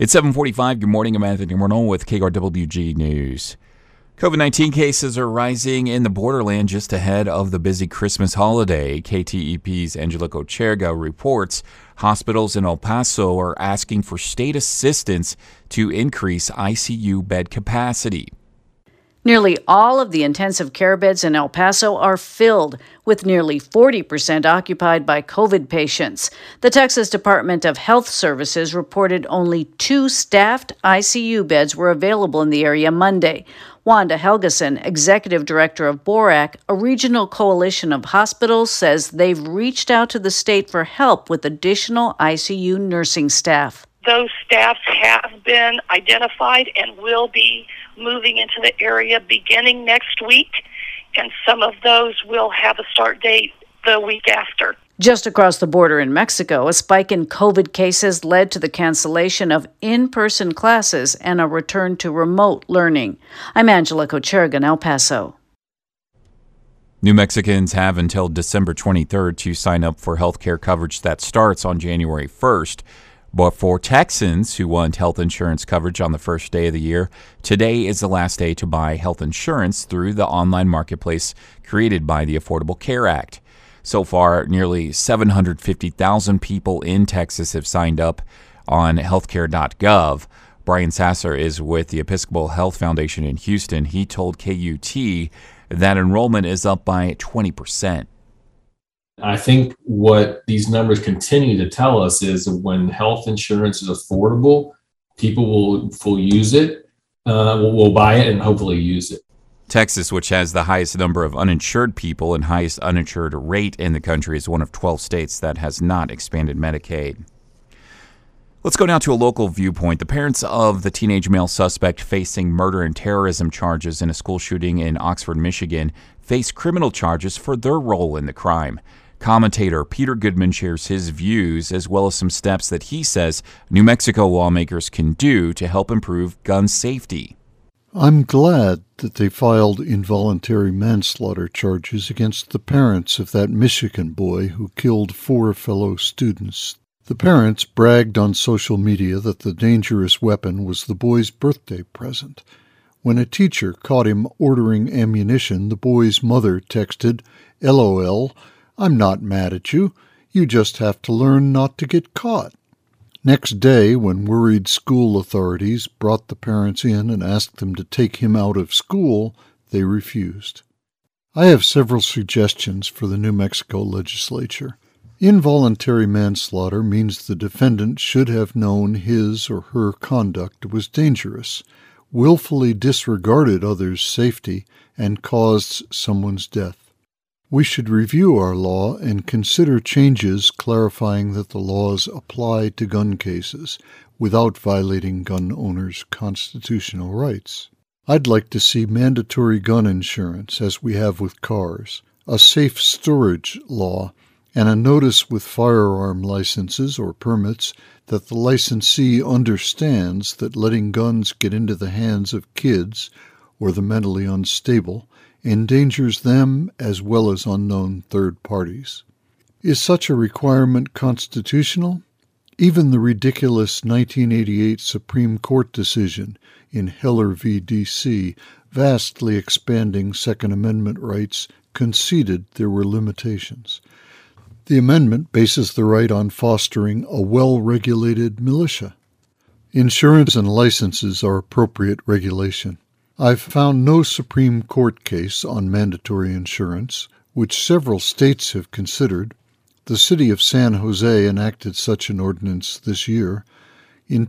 It's 7:45. Good morning. I'm Anthony Morneau with KRWG News. COVID-19 cases are rising in the borderland just ahead of the busy Christmas holiday. KTEP's Angelico Cherga reports hospitals in El Paso are asking for state assistance to increase ICU bed capacity. Nearly all of the intensive care beds in El Paso are filled, with nearly 40% occupied by COVID patients. The Texas Department of Health Services reported only 2 staffed ICU beds were available in the area Monday. Wanda Helgeson, executive director of BORAC, a regional coalition of hospitals, says they've reached out to the state for help with additional ICU nursing staff. Those staffs have been identified and will be moving into the area beginning next week, and some of those will have a start date the week after. Just across the border in Mexico, a spike in COVID cases led to the cancellation of in-person classes and a return to remote learning. I'm Angelico Cherga in El Paso. New Mexicans have until December 23rd to sign up for health care coverage that starts on January 1st. But for Texans who want health insurance coverage on the first day of the year, today is the last day to buy health insurance through the online marketplace created by the Affordable Care Act. So far, nearly 750,000 people in Texas have signed up on healthcare.gov. Brian Sasser is with the Episcopal Health Foundation in Houston. He told KUT that enrollment is up by 20%. I think what these numbers continue to tell us is when health insurance is affordable, people will use it, will buy it, and hopefully use it. Texas, which has the highest number of uninsured people and highest uninsured rate in the country, is one of 12 states that has not expanded Medicaid. Let's go now to a local viewpoint. The parents of the teenage male suspect facing murder and terrorism charges in a school shooting in Oxford, Michigan, face criminal charges for their role in the crime. Commentator Peter Goodman shares his views as well as some steps that he says New Mexico lawmakers can do to help improve gun safety. I'm glad that they filed involuntary manslaughter charges against the parents of that Michigan boy who killed 4 fellow students. The parents bragged on social media that the dangerous weapon was the boy's birthday present. When a teacher caught him ordering ammunition, the boy's mother texted, "LOL, I'm not mad at you. You just have to learn not to get caught." Next day, when worried school authorities brought the parents in and asked them to take him out of school, they refused. I have several suggestions for the New Mexico legislature. Involuntary manslaughter means the defendant should have known his or her conduct was dangerous, willfully disregarded others' safety, and caused someone's death. We should review our law and consider changes clarifying that the laws apply to gun cases without violating gun owners' constitutional rights. I'd like to see mandatory gun insurance, as we have with cars, a safe storage law, and a notice with firearm licenses or permits that the licensee understands that letting guns get into the hands of kids or the mentally unstable endangers them as well as unknown third parties. Is such a requirement constitutional? Even the ridiculous 1988 Supreme Court decision in Heller v. D.C., vastly expanding Second Amendment rights, conceded there were limitations. The amendment bases the right on fostering a well-regulated militia. Insurance and licenses are appropriate regulation. I've found no Supreme Court case on mandatory insurance, which several states have considered. The city of San Jose enacted such an ordinance this year. In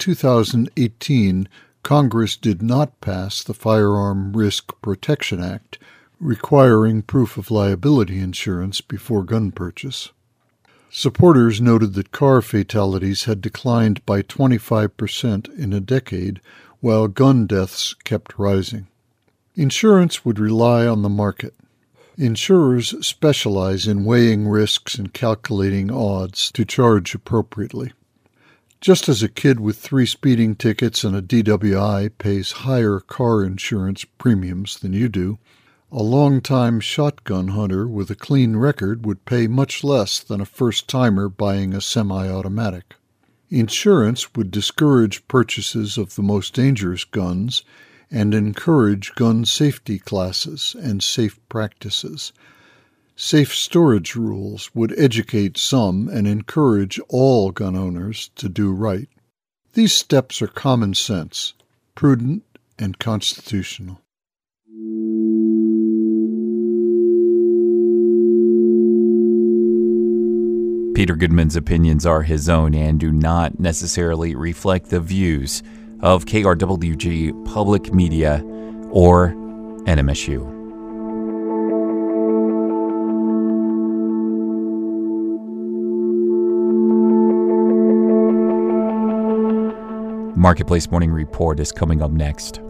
2018, Congress did not pass the Firearm Risk Protection Act, requiring proof of liability insurance before gun purchase. Supporters noted that car fatalities had declined by 25% in a decade, while gun deaths kept rising. Insurance would rely on the market. Insurers specialize in weighing risks and calculating odds to charge appropriately. Just as a kid with 3 speeding tickets and a DWI pays higher car insurance premiums than you do, a long-time shotgun hunter with a clean record would pay much less than a first-timer buying a semi-automatic. Insurance would discourage purchases of the most dangerous guns and encourage gun safety classes and safe practices. Safe storage rules would educate some and encourage all gun owners to do right. These steps are common sense, prudent, and constitutional. Peter Goodman's opinions are his own and do not necessarily reflect the views of KRWG Public Media or NMSU. Marketplace Morning Report is coming up next.